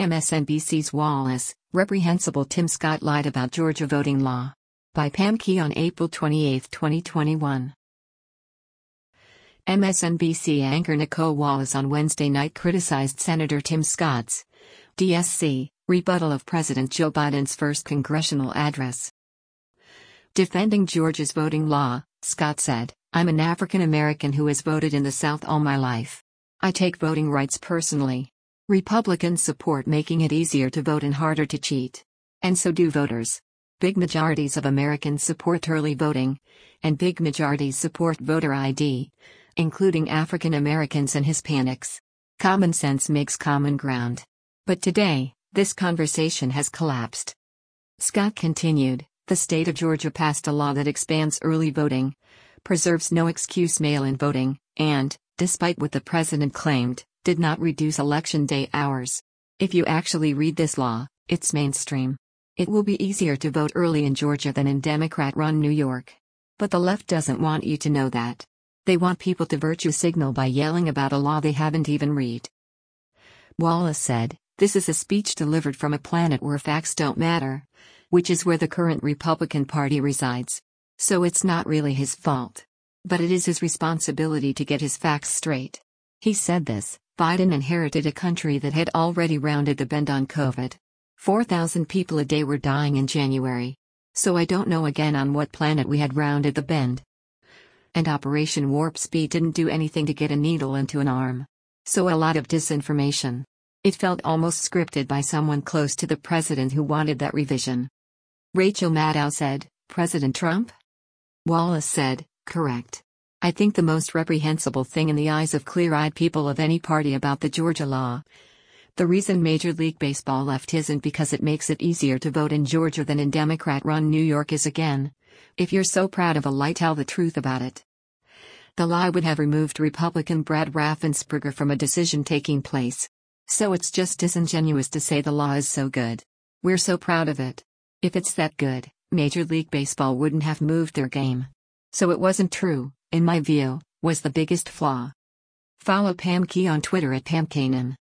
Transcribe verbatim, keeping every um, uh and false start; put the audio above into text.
M S N B C's Wallace, reprehensible Tim Scott lied about Georgia voting law. By Pam Key on April twenty-eighth, twenty twenty-one. M S N B C anchor Nicole Wallace on Wednesday night criticized Senator Tim Scott's D S C rebuttal of President Joe Biden's first congressional address. Defending Georgia's voting law, Scott said, "I'm an African American who has voted in the South all my life. I take voting rights personally. Republicans support making it easier to vote and harder to cheat. And so do voters. Big majorities of Americans support early voting, and big majorities support voter I D, including African Americans and Hispanics. Common sense makes common ground. But today, this conversation has collapsed." Scott continued, "The state of Georgia passed a law that expands early voting, preserves no excuse mail-in voting, and, despite what the president claimed, did not reduce election day hours. If you actually read this law, it's mainstream. It will be easier to vote early in Georgia than in Democrat-run New York. But the left doesn't want you to know that. They want people to virtue signal by yelling about a law they haven't even read." Wallace said, "This is a speech delivered from a planet where facts don't matter, which is where the current Republican Party resides. So it's not really his fault. But it is his responsibility to get his facts straight." He said this, Biden inherited a country that had already rounded the bend on COVID. four thousand people a day were dying in January. So I don't know again on what planet we had rounded the bend. And Operation Warp Speed didn't do anything to get a needle into an arm. So a lot of disinformation. It felt almost scripted by someone close to the president who wanted that revision. Rachel Maddow said, "President Trump?" Wallace said, "Correct. I think the most reprehensible thing in the eyes of clear-eyed people of any party about the Georgia law. The reason Major League Baseball left isn't because it makes it easier to vote in Georgia than in Democrat-run New York is again. If you're so proud of a lie, tell the truth about it. The lie would have removed Republican Brad Raffensperger from a decision taking place. So it's just disingenuous to say the law is so good. We're so proud of it. If it's that good, Major League Baseball wouldn't have moved their game. So it wasn't true, in my view," was the biggest flaw. Follow Pam Key on Twitter at Pam Kanan.